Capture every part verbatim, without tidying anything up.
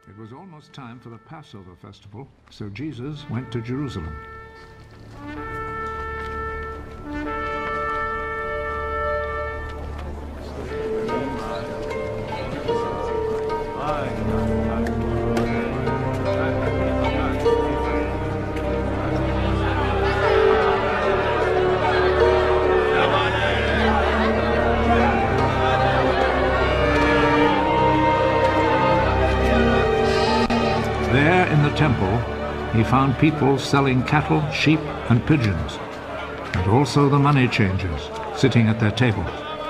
It was almost time for the Passover festival, so Jesus went to Jerusalem. There in the temple, he found people selling cattle, sheep, and pigeons, and also the money changers sitting at their tables.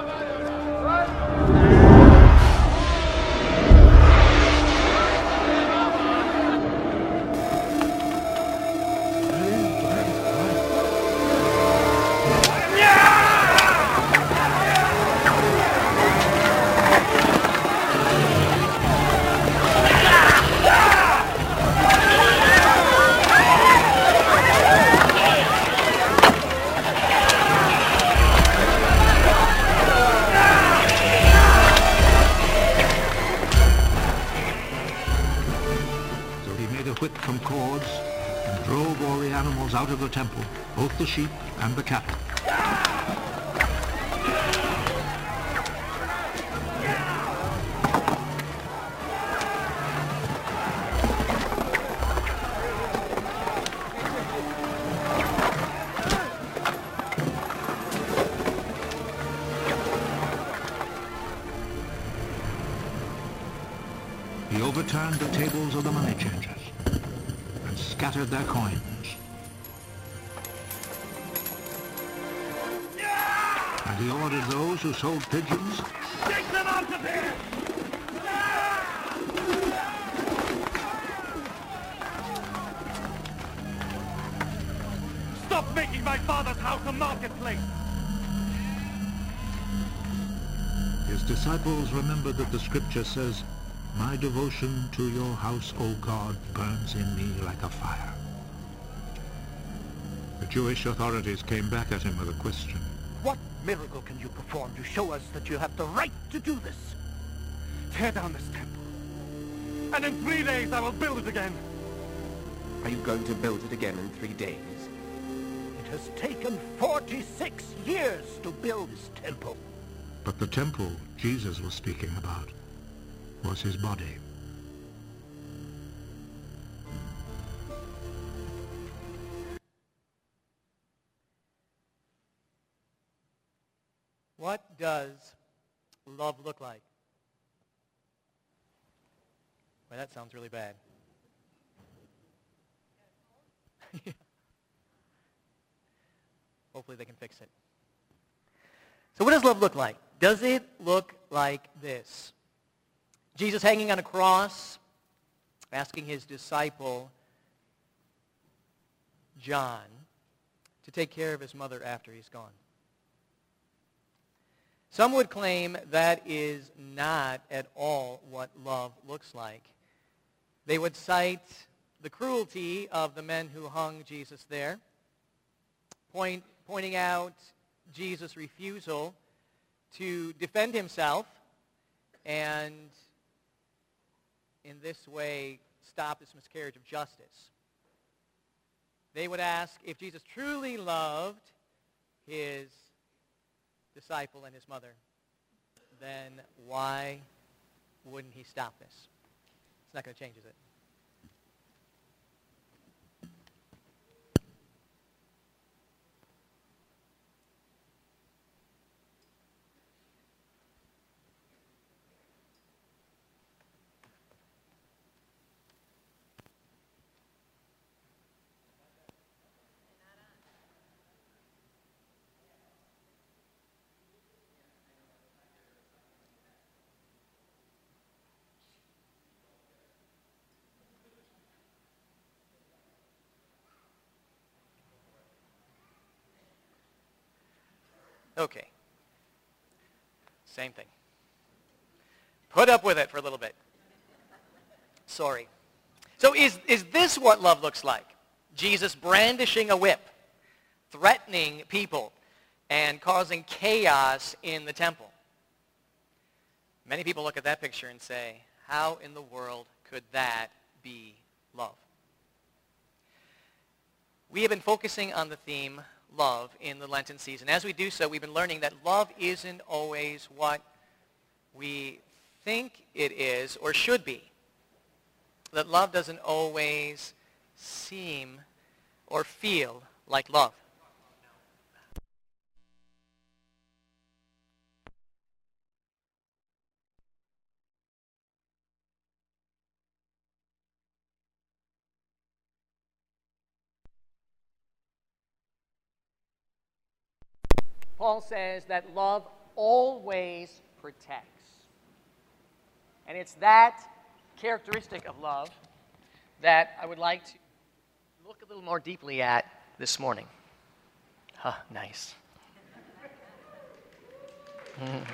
Whip from cords and drove all the animals out of the temple, both the sheep and the cattle. He overturned the tables of the money changers and scattered their coins. And he ordered those who sold pigeons, take them out of here! Stop making my father's house a marketplace! His disciples remembered that the scripture says, "My devotion to your house, O God, burns in me like a fire." The Jewish authorities came back at him with a question. What miracle can you perform to show us that you have the right to do this? Tear down this temple, and in three days I will build it again. Are you going to build it again in three days? It has taken forty-six years to build this temple. But the temple Jesus was speaking about was his body. What does love look like? Well, that sounds really bad. Yeah. Hopefully they can fix it. So what does love look like? Does it look like this? Jesus hanging on a cross, asking his disciple, John, to take care of his mother after he's gone. Some would claim that is not at all what love looks like. They would cite the cruelty of the men who hung Jesus there, point, pointing out Jesus' refusal to defend himself and in this way stop this miscarriage of justice. They would ask, if Jesus truly loved his disciple and his mother, then why wouldn't he stop this? It's not going to change, is it? Okay. Same thing. Put up with it for a little bit. Sorry. So is, is this what love looks like? Jesus brandishing a whip, threatening people, and causing chaos in the temple. Many people look at that picture and say, how in the world could that be love? We have been focusing on the theme love in the Lenten season. As we do so, we've been learning that love isn't always what we think it is or should be. That love doesn't always seem or feel like love. Paul says that love always protects. And it's that characteristic of love that I would like to look a little more deeply at this morning. Huh, nice. Mm.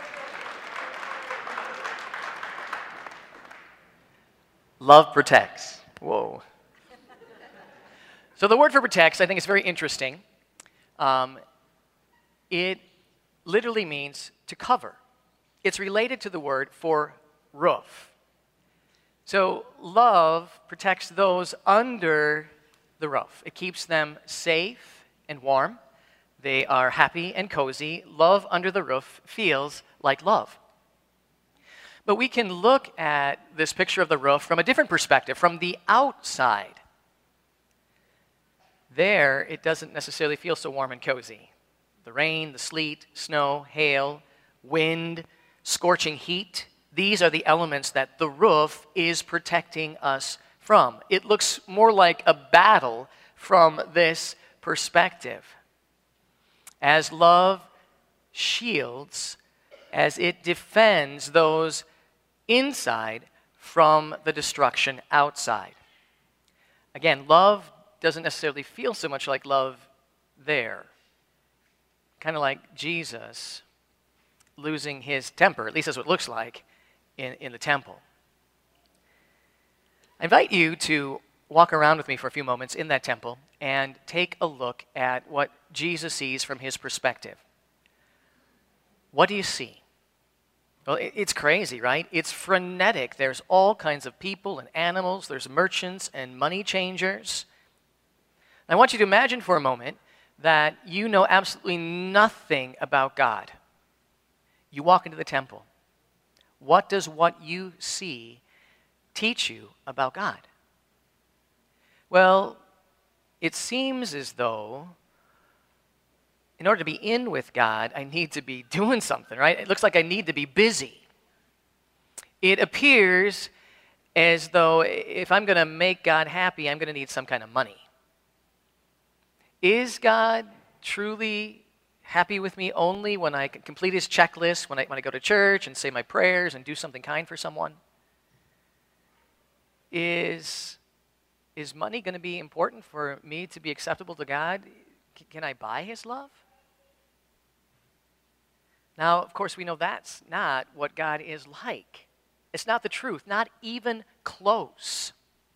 Love protects. Whoa. So the word for protects, I think, is very interesting. Um, It literally means to cover. It's related to the word for roof. So love protects those under the roof. It keeps them safe and warm. They are happy and cozy. Love under the roof feels like love. But we can look at this picture of the roof from a different perspective, from the outside. There, it doesn't necessarily feel so warm and cozy. The rain, the sleet, snow, hail, wind, scorching heat, these are the elements that the roof is protecting us from. It looks more like a battle from this perspective. As love shields, as it defends those inside from the destruction outside. Again, love doesn't necessarily feel so much like love there. Kind of like Jesus losing his temper, at least that's what it looks like in, in the temple. I invite you to walk around with me for a few moments in that temple and take a look at what Jesus sees from his perspective. What do you see? Well, it, it's crazy, right? It's frenetic. There's all kinds of people and animals. There's merchants and money changers. I want you to imagine for a moment that you know absolutely nothing about God. You walk into the temple. What does what you see teach you about God? Well, it seems as though in order to be in with God, I need to be doing something, right? It looks like I need to be busy. It appears as though if I'm going to make God happy, I'm going to need some kind of money. Is God truly happy with me only when I can complete his checklist, when I, when I go to church and say my prayers and do something kind for someone? Is, is money going to be important for me to be acceptable to God? C- can I buy his love? Now, of course, we know that's not what God is like. It's not the truth, not even close.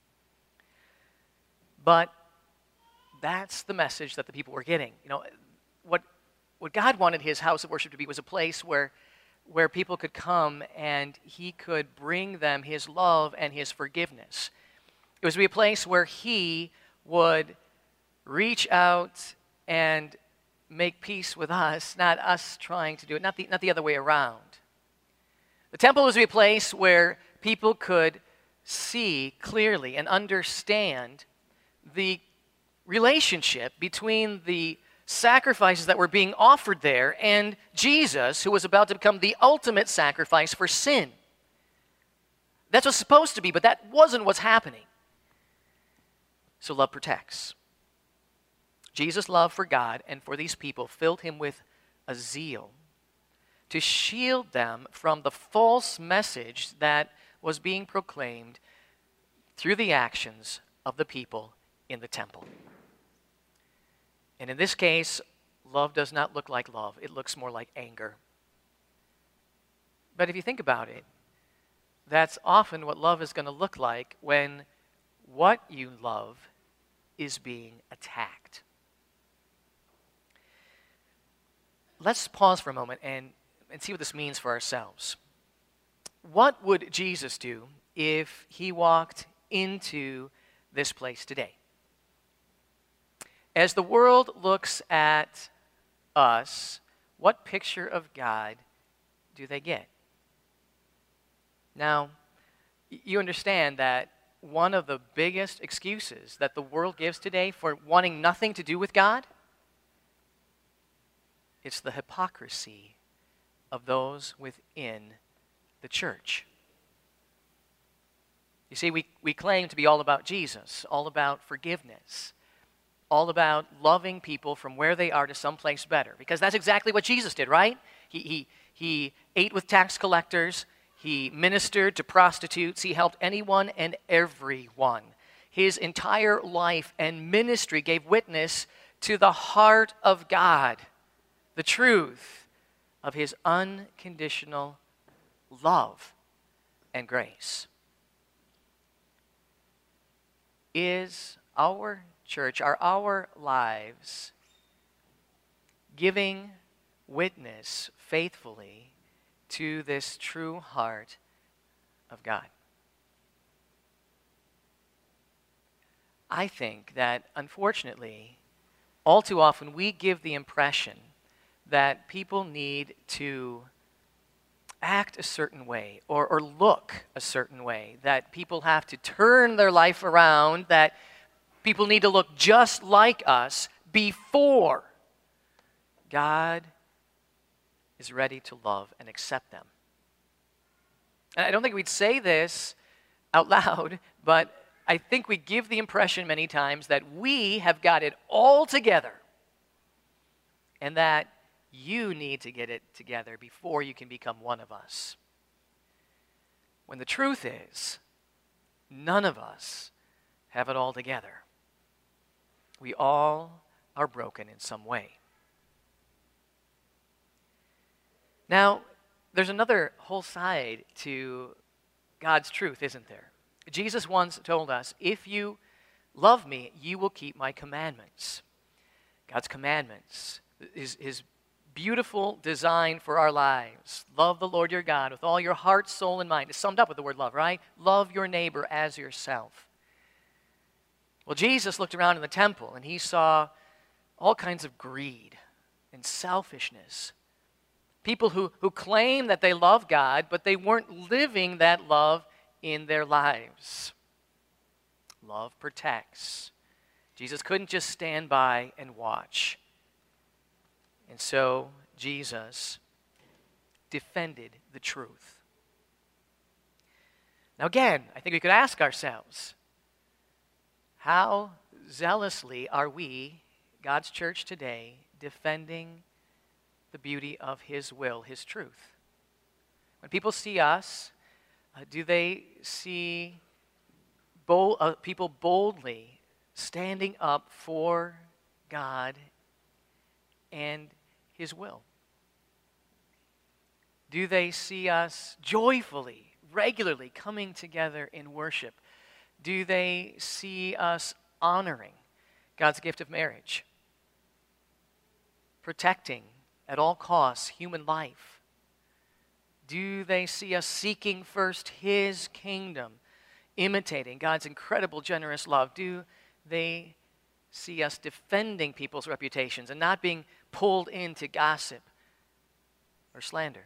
But that's the message that the people were getting. You know, what what God wanted his house of worship to be was a place where where people could come and he could bring them his love and his forgiveness. It was to be a place where he would reach out and make peace with us, not us trying to do it, not the, not the other way around. The temple was to be a place where people could see clearly and understand the relationship between the sacrifices that were being offered there and Jesus, who was about to become the ultimate sacrifice for sin. That's what's supposed to be, but that wasn't what's happening. So love protects. Jesus' love for God and for these people filled him with a zeal to shield them from the false message that was being proclaimed through the actions of the people in the temple. And in this case, love does not look like love. It looks more like anger. But if you think about it, that's often what love is going to look like when what you love is being attacked. Let's pause for a moment and, and see what this means for ourselves. What would Jesus do if he walked into this place today. As the world looks at us, what picture of God do they get? Now, you understand that one of the biggest excuses that the world gives today for wanting nothing to do with God, it's the hypocrisy of those within the church. You see, we, we claim to be all about Jesus, all about forgiveness, all about loving people from where they are to someplace better. Because that's exactly what Jesus did, right? He, he, he ate with tax collectors. He ministered to prostitutes. He helped anyone and everyone. His entire life and ministry gave witness to the heart of God, the truth of his unconditional love and grace. Is our church, are our lives giving witness faithfully to this true heart of God? I think that, unfortunately, all too often we give the impression that people need to act a certain way or, or look a certain way, that people have to turn their life around, that people need to look just like us before God is ready to love and accept them. And I don't think we'd say this out loud, but I think we give the impression many times that we have got it all together and that you need to get it together before you can become one of us. When the truth is, none of us have it all together. We all are broken in some way. Now, there's another whole side to God's truth, isn't there? Jesus once told us, if you love me, you will keep my commandments. God's commandments, his, his beautiful design for our lives. Love the Lord your God with all your heart, soul, and mind. It's summed up with the word love, right? Love your neighbor as yourself. Well, Jesus looked around in the temple and he saw all kinds of greed and selfishness. People who, who claim that they love God, but they weren't living that love in their lives. Love protects. Jesus couldn't just stand by and watch. And so Jesus defended the truth. Now again, I think we could ask ourselves, how zealously are we, God's church today, defending the beauty of his will, his truth? When people see us, uh, do they see bold, uh, people boldly standing up for God and his will? Do they see us joyfully, regularly coming together in worship? Do they see us honoring God's gift of marriage? Protecting at all costs human life? Do they see us seeking first his kingdom, imitating God's incredible generous love? Do they see us defending people's reputations and not being pulled into gossip or slander?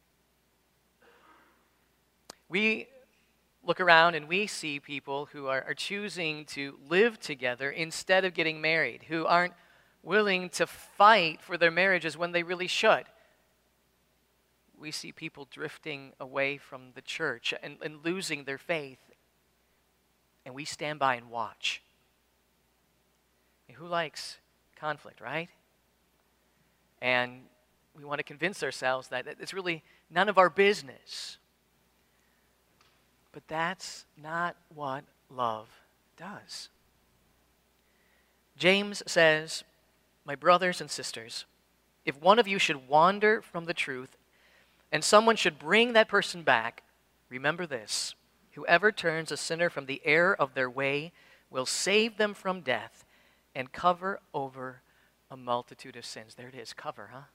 We look around and we see people who are, are choosing to live together instead of getting married, who aren't willing to fight for their marriages when they really should. We see people drifting away from the church and, and losing their faith, and we stand by and watch. And who likes conflict, right? And we want to convince ourselves that it's really none of our business. But that's not what love does. James says, my brothers and sisters, if one of you should wander from the truth and someone should bring that person back, remember this: whoever turns a sinner from the error of their way will save them from death and cover over a multitude of sins. There it is, cover, huh?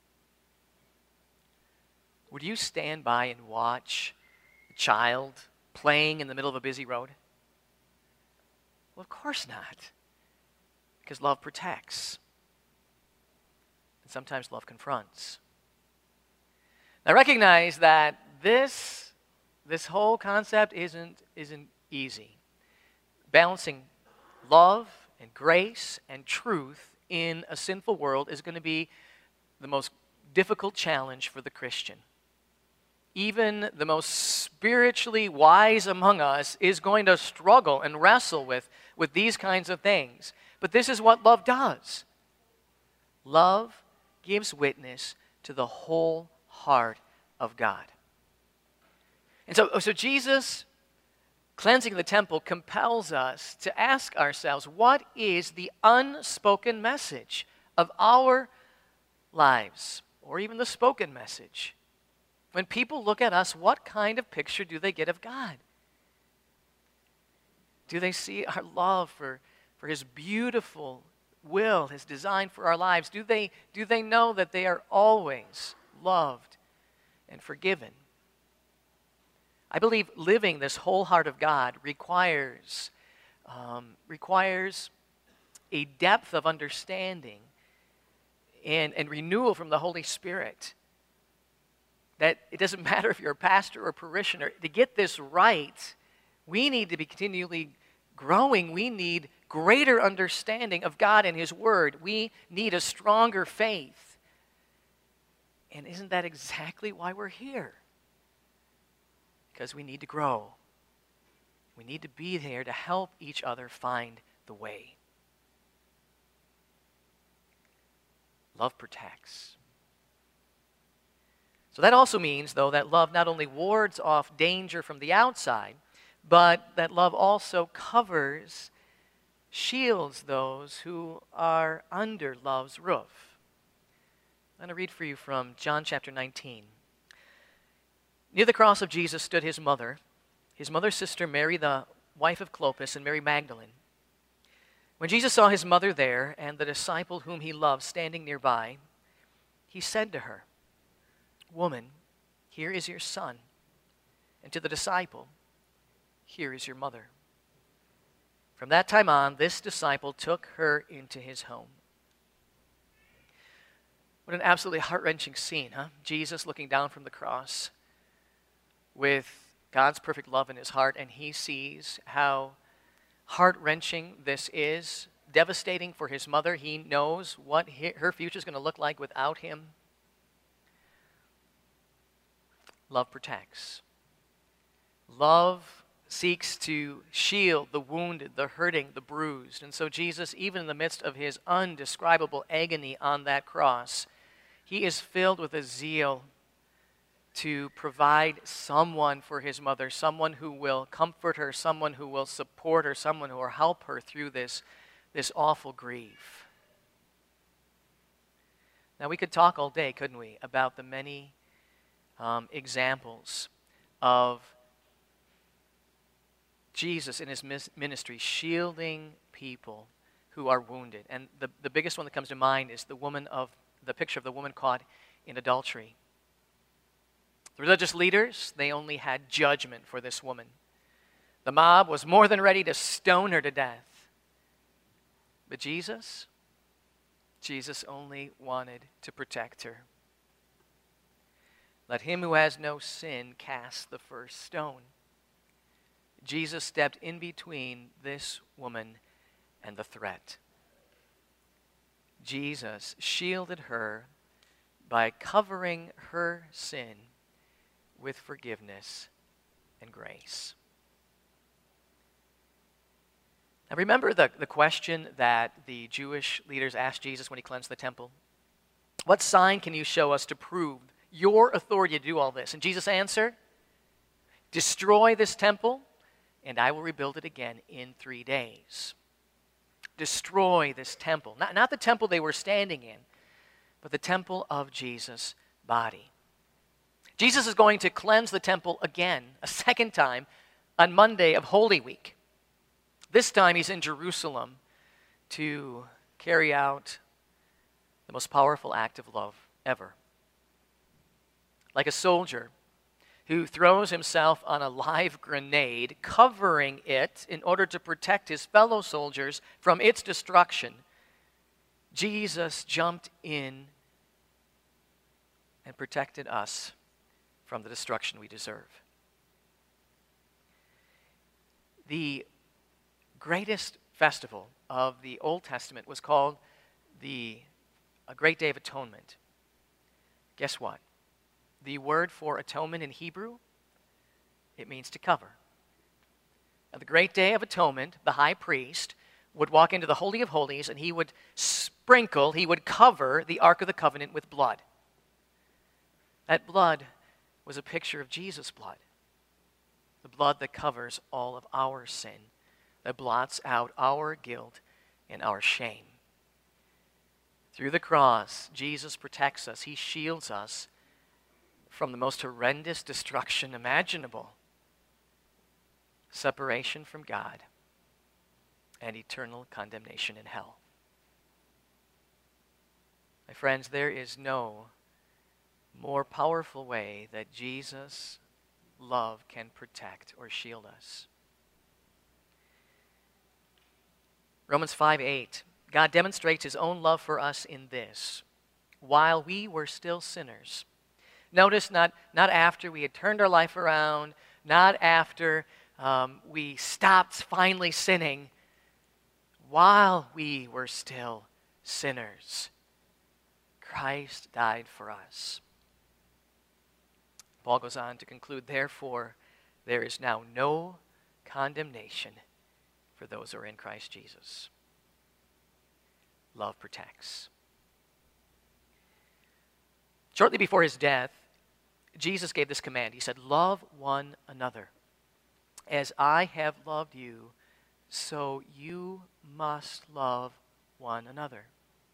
Would you stand by and watch a child playing in the middle of a busy road? Well, of course not. Because love protects. And sometimes love confronts. Now recognize that this, this whole concept isn't, isn't easy. Balancing love and grace and truth in a sinful world is going to be the most difficult challenge for the Christian. Even the most spiritually wise among us is going to struggle and wrestle with, with these kinds of things. But this is what love does. Love gives witness to the whole heart of God. And so, so Jesus cleansing the temple compels us to ask ourselves, what is the unspoken message of our lives, or even the spoken message? When people look at us, what kind of picture do they get of God? Do they see our love for, for His beautiful will, His design for our lives? Do they, do they know that they are always loved and forgiven? I believe living this whole heart of God requires, um, requires a depth of understanding and, and renewal from the Holy Spirit. That it doesn't matter if you're a pastor or a parishioner. To get this right, we need to be continually growing. We need greater understanding of God and His Word. We need a stronger faith. And isn't that exactly why we're here? Because we need to grow. We need to be there to help each other find the way. Love protects. So that also means, though, that love not only wards off danger from the outside, but that love also covers, shields those who are under love's roof. I'm going to read for you from John chapter nineteen. Near the cross of Jesus stood His mother, His mother's sister Mary, the wife of Clopas, and Mary Magdalene. When Jesus saw His mother there and the disciple whom He loved standing nearby, He said to her, "Woman, here is your son." And to the disciple, "Here is your mother." From that time on, this disciple took her into his home. What an absolutely heart-wrenching scene, huh? Jesus looking down from the cross with God's perfect love in His heart, and He sees how heart-wrenching this is, devastating for His mother. He knows what her future is going to look like without Him. Love protects. Love seeks to shield the wounded, the hurting, the bruised. And so Jesus, even in the midst of His undescribable agony on that cross, He is filled with a zeal to provide someone for His mother, someone who will comfort her, someone who will support her, someone who will help her through this, this awful grief. Now, we could talk all day, couldn't we, about the many um, examples of Jesus in His ministry shielding people who are wounded. And the, the biggest one that comes to mind is the woman of the picture of the woman caught in adultery. The religious leaders, they only had judgment for this woman. The mob was more than ready to stone her to death. But Jesus, Jesus only wanted to protect her. Let him who has no sin cast the first stone. Jesus stepped in between this woman and the threat. Jesus shielded her by covering her sin with forgiveness and grace. Now remember the, the question that the Jewish leaders asked Jesus when He cleansed the temple? What sign can you show us to prove your authority to do all this? And Jesus answered, destroy this temple, and I will rebuild it again in three days. Destroy this temple. Not, not the temple they were standing in, but the temple of Jesus' body. Jesus is going to cleanse the temple again, a second time, on Monday of Holy Week. This time He's in Jerusalem to carry out the most powerful act of love ever. Like a soldier who throws himself on a live grenade, covering it in order to protect his fellow soldiers from its destruction, Jesus jumped in and protected us from the destruction we deserve. The greatest festival of the Old Testament was called the a Great Day of Atonement. Guess what? The word for atonement in Hebrew, it means to cover. At the Great Day of Atonement, the high priest would walk into the Holy of Holies and he would sprinkle, he would cover the Ark of the Covenant with blood. That blood was a picture of Jesus' blood, the blood that covers all of our sin, that blots out our guilt and our shame. Through the cross, Jesus protects us. He shields us from the most horrendous destruction imaginable, separation from God and eternal condemnation in hell. My friends, there is no more powerful way that Jesus' love can protect or shield us. Romans five eight, God demonstrates his own love for us in this: while we were still sinners. Notice, not, not after we had turned our life around, not after um, we stopped finally sinning. While we were still sinners, Christ died for us. Paul goes on to conclude, therefore, there is now no condemnation for those who are in Christ Jesus. Love protects. Shortly before his death, Jesus gave this command. He said, love one another. As I have loved you, so you must love one another.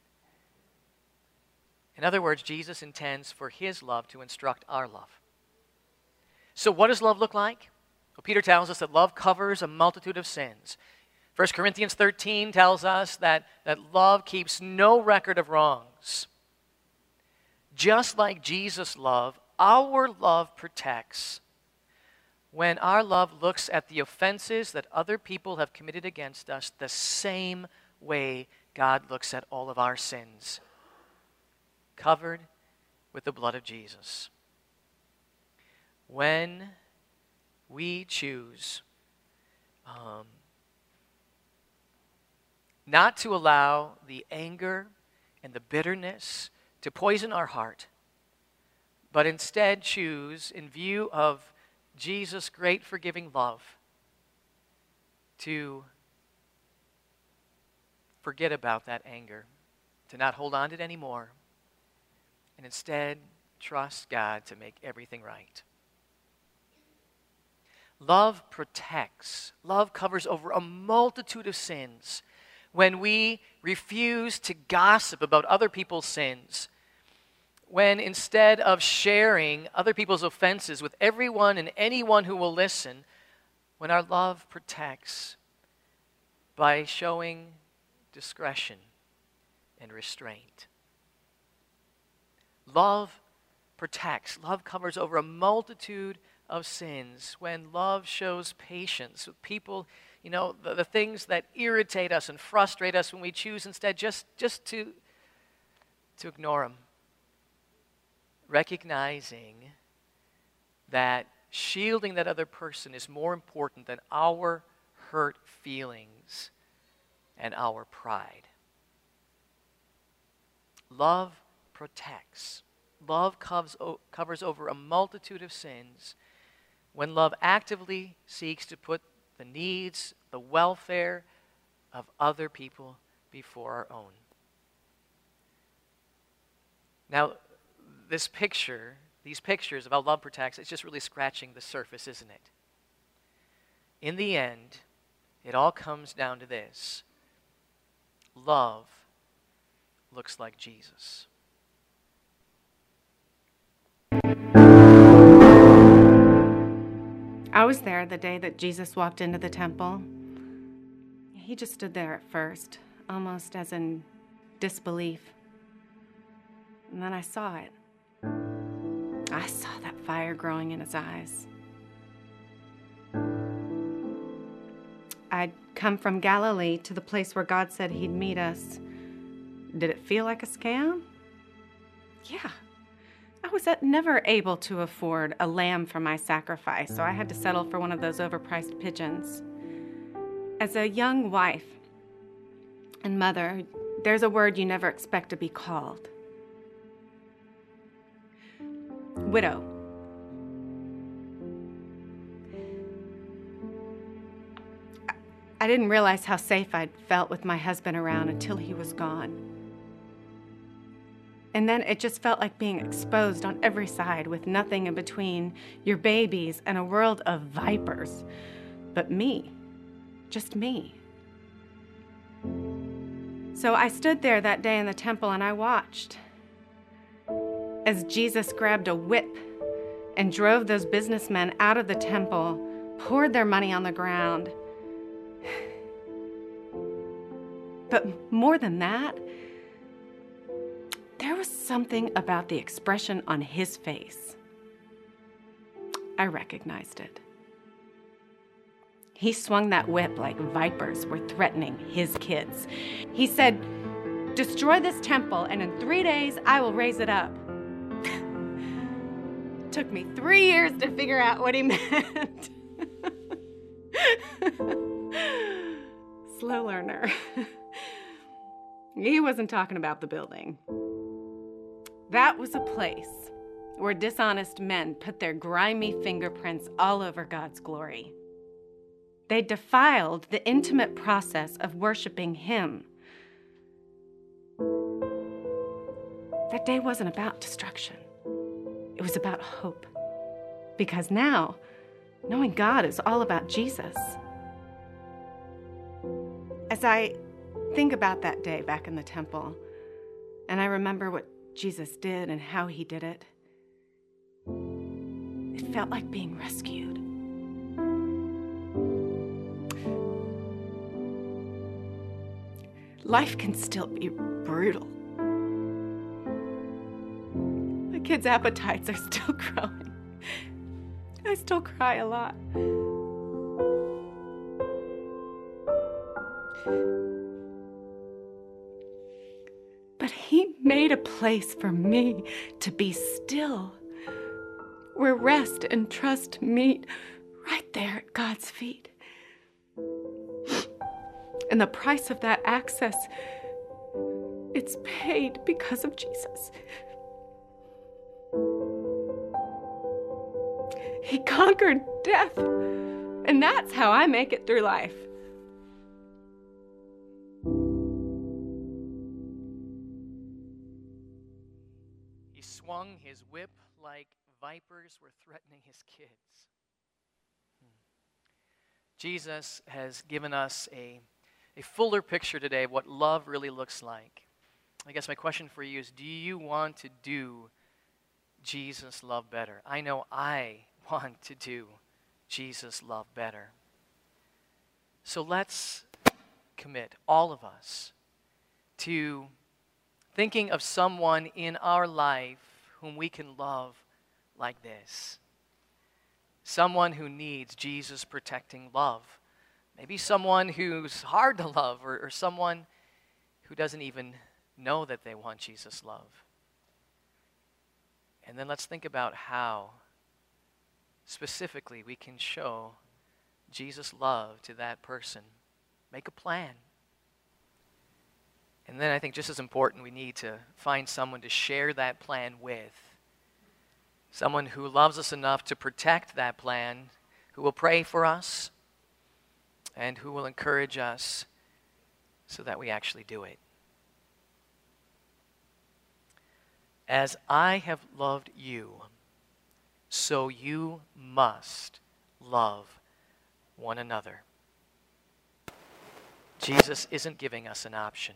In other words, Jesus intends for his love to instruct our love. So what does love look like? Well, Peter tells us that love covers a multitude of sins. First Corinthians thirteen tells us that, that love keeps no record of wrongs. Just like Jesus' love, our love protects. When our love looks at the offenses that other people have committed against us the same way God looks at all of our sins, covered with the blood of Jesus. When we choose um, not to allow the anger and the bitterness to poison our heart, but instead choose, in view of Jesus' great forgiving love, to forget about that anger, to not hold on to it anymore, and instead trust God to make everything right. Love protects. Love covers over a multitude of sins. When we refuse to gossip about other people's sins, when instead of sharing other people's offenses with everyone and anyone who will listen, when our love protects by showing discretion and restraint. Love protects. Love covers over a multitude of sins. When love shows patience with people, you know, the, the things that irritate us and frustrate us, when we choose instead just, just to, to ignore them. Recognizing that shielding that other person is more important than our hurt feelings and our pride. Love protects. Love covers, covers over a multitude of sins. When love actively seeks to put the needs, the welfare of other people before our own. Now, this picture, these pictures of how love protects, it's just really scratching the surface, isn't it? In the end, it all comes down to this. Love looks like Jesus. I was there the day that Jesus walked into the temple. He just stood there at first, almost as in disbelief. And then I saw it. I saw that fire growing in his eyes. I'd come from Galilee to the place where God said he'd meet us. Did it feel like a scam? Yeah. I was never able to afford a lamb for my sacrifice, so I had to settle for one of those overpriced pigeons. As a young wife and mother, there's a word you never expect to be called. Widow. I didn't realize how safe I'd felt with my husband around until he was gone. And then it just felt like being exposed on every side with nothing in between your babies and a world of vipers. But me, just me. So I stood there that day in the temple and I watched as Jesus grabbed a whip and drove those businessmen out of the temple, poured their money on the ground. But more than that, there was something about the expression on his face. I recognized it. He swung that whip like vipers were threatening his kids. He said, "Destroy this temple, and in three days I will raise it up." Took me three years to figure out what he meant. Slow learner. He wasn't talking about the building. That was a place where dishonest men put their grimy fingerprints all over God's glory. They defiled the intimate process of worshiping Him. That day wasn't about destruction. It was about hope. Because now, knowing God is all about Jesus. As I think about that day back in the temple, and I remember what Jesus did and how he did it, it felt like being rescued. Life can still be brutal. The kids' appetites are still growing. I still cry a lot. But he made a place for me to be still, where rest and trust meet right there at God's feet. And the price of that access, it's paid because of Jesus. He conquered death, and that's how I make it through life. He swung his whip like vipers were threatening his kids. Hmm. Jesus has given us a, a fuller picture today of what love really looks like. I guess my question for you is, do you want to do Jesus' love better? I know I want to do Jesus' love better. So let's commit, all of us, to thinking of someone in our life whom we can love like this. Someone who needs Jesus' protecting love. Maybe someone who's hard to love, or, or someone who doesn't even know that they want Jesus' love. And then let's think about how specifically we can show Jesus' love to that person. Make a plan. And then I think just as important, we need to find someone to share that plan with. Someone who loves us enough to protect that plan, who will pray for us, and who will encourage us so that we actually do it. As I have loved you, so you must love one another. Jesus isn't giving us an option.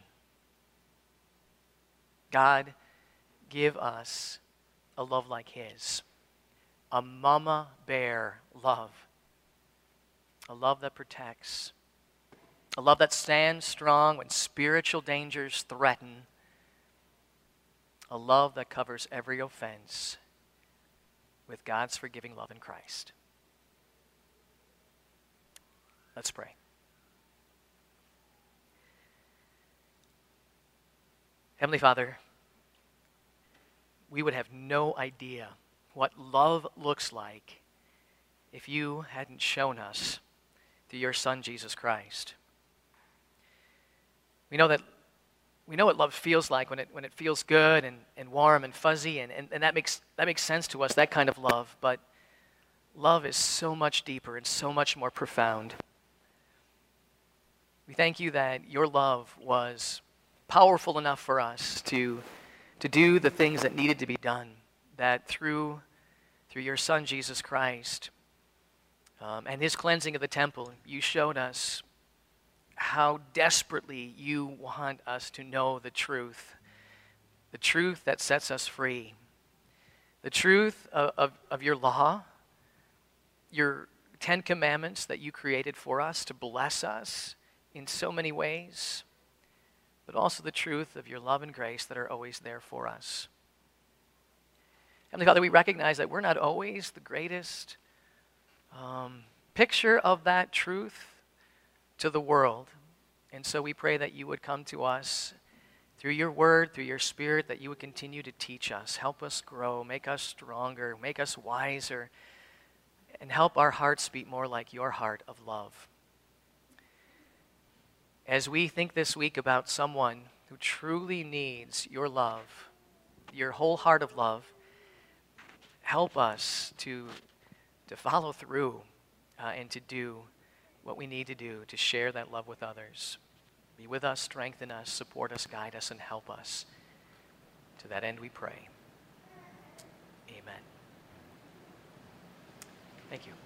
God, give us a love like his. A mama bear love. A love that protects. A love that stands strong when spiritual dangers threaten. A love that covers every offense. with God's forgiving love in Christ. Let's pray. Heavenly Father, we would have no idea what love looks like if you hadn't shown us through your Son, Jesus Christ. We know that we know what love feels like when it when it feels good and, and warm and fuzzy, and, and, and that makes that makes sense to us, that kind of love, but love is so much deeper and so much more profound. We thank you that your love was powerful enough for us to, to do the things that needed to be done, that through, through your Son, Jesus Christ, um, and his cleansing of the temple, you showed us how desperately you want us to know the truth, the truth that sets us free, the truth of, of, of your law, your Ten Commandments that you created for us to bless us in so many ways, but also the truth of your love and grace that are always there for us. Heavenly Father, we recognize that we're not always the greatest um, picture of that truth to the world. And so we pray that you would come to us through your word, through your Spirit, that you would continue to teach us, help us grow, make us stronger, make us wiser, and help our hearts beat more like your heart of love. As we think this week about someone who truly needs your love, your whole heart of love, help us to, to follow through uh, and to do what we need to do to share that love with others. Be with us, strengthen us, support us, guide us, and help us. To that end we pray. Amen. Thank you.